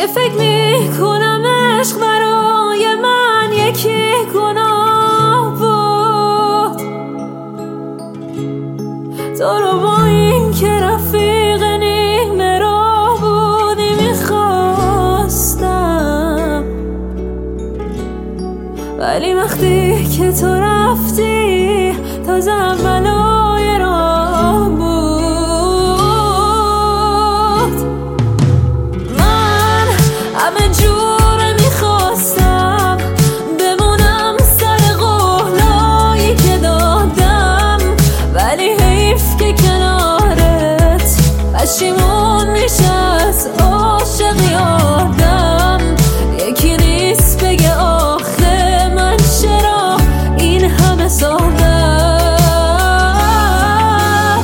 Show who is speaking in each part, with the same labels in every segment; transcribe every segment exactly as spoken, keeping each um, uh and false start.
Speaker 1: که فکر میکنم عشق برای من یکی گناه بود. تو رو با این که رفیق نیمه راه بودی میخواستم، ولی وقتی که تو رفتی تازه اولای راه بود. من همه جوره میخواستم بمونم سر قولایی که دادم، ولی حیف که کنارت پشیمون میشه از عاشقی آدم. یکی نیست بگه آخه من چرا این همه ساختم.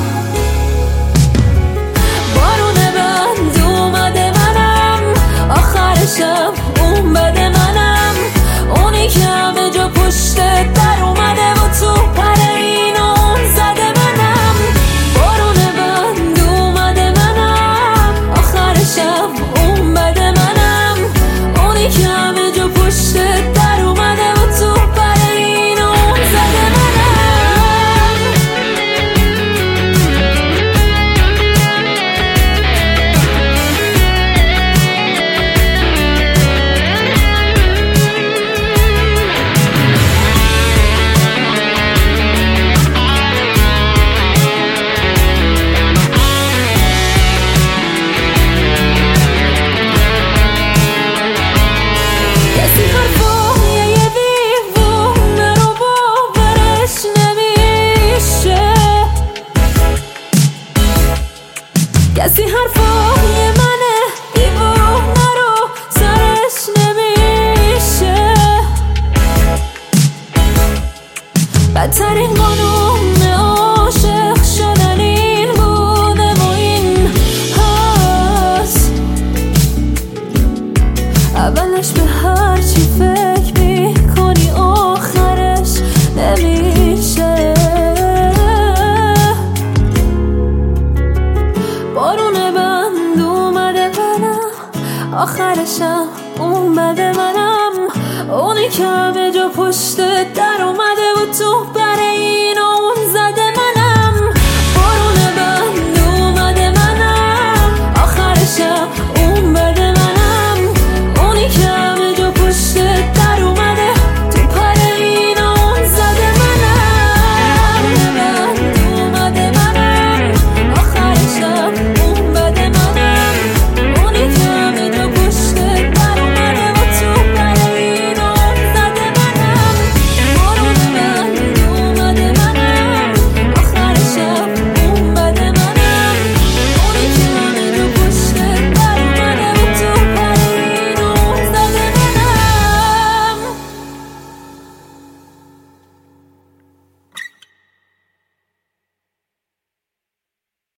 Speaker 1: بارون بند اومده منم، آخرشم اون بده منم، اونی که همه جا پشت در اومده و تو پر این اون زده منم. بارون بند اومده منم، آخرشم اون بده منم، اونی که همه جا پشت در اومده و تو پر این اون زده منم. کسی حرفای یه دیوونه رو باورش نمیشه، کسی حرفای منه دیوونه رو سرش نمیشه. بدترین قانون عاشق شدن این بوده و این هست. اولش به هر چی فکر میکنی آخرش نمیشه. بارون بند اومده منم، آخرشم اون بده منم، اونی که همه جا پشت در اومده و تو بر این اون زده